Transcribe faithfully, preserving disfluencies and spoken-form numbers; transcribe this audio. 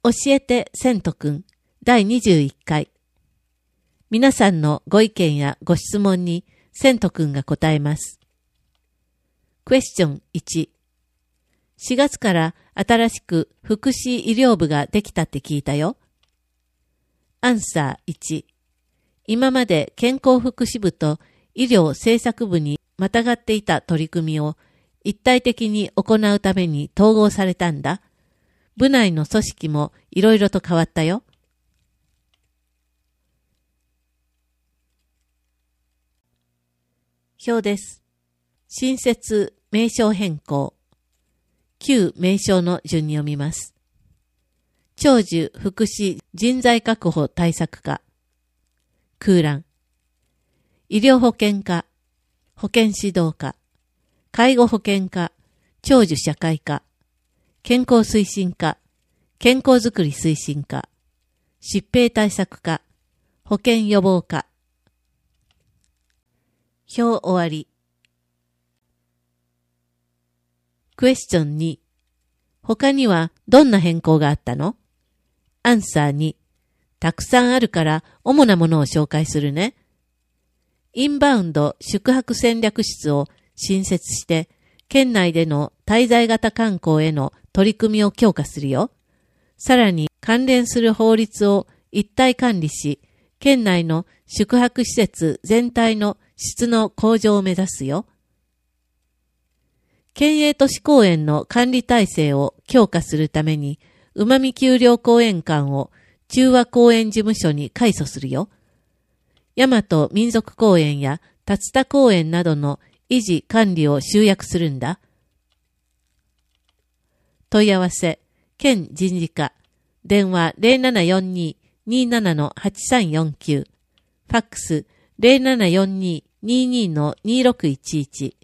教えてせんとくんだいにじゅういっかい。皆さんのご意見やご質問にせんとくんが答えます。クエスチョンいち。しがつから新しく福祉医療部ができたって聞いたよ。アンサーいち。今まで健康福祉部と医療政策部にまたがっていた取り組みを一体的に行うために統合されたんだ。部内の組織もいろいろと変わったよ。表です。新設名称変更。旧名称の順に読みます。長寿福祉人材確保対策課。空欄。医療保険課、保健指導課、介護保険課、長寿社会課、健康推進課、健康づくり推進課、疾病対策課、保健予防課。表終わり。クエスチョンに。他にはどんな変更があったの？アンサーに。たくさんあるから主なものを紹介するね。インバウンド宿泊戦略室を新設して、県内での滞在型観光への取り組みを強化するよ。さらに関連する法律を一体管理し、県内の宿泊施設全体の質の向上を目指すよ。県営都市公園の管理体制を強化するために、うまみ丘陵公園館を中和公園事務所に改組するよ。大和民族公園や竜田公園などの維持管理を集約するんだ。問い合わせ、県人事課、電話 ゼロななよんに にーなな はちさんよんきゅう、ファックス ゼロななよんに にーにー にーろくいちいち。